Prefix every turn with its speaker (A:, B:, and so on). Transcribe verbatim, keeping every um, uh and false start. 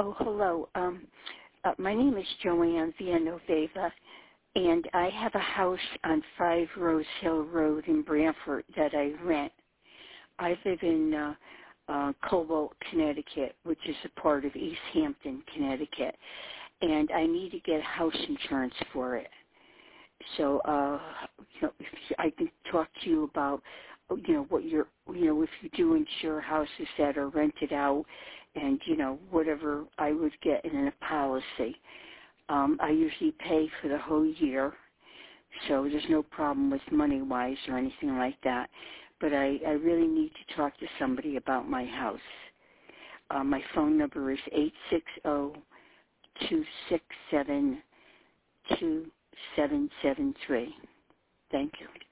A: Oh, hello. Um, uh, my name is Joanne Villanueva, and I have a house on five Rose Hill Road in Brantford that I rent. I live in uh, uh, Cobalt, Connecticut, which is a part of East Hampton, Connecticut, and I need to get house insurance for it. So, uh, you know, if I can talk to you about, you know, what you're, you know, if you do insure houses that are rented out, and you know, whatever I would get in a policy. Um, I usually pay for the whole year, so there's no problem with money-wise or anything like that. But I, I really need to talk to somebody about my house. Uh, my phone number is eight six zero, two six seven, two seven seven three. Thank you.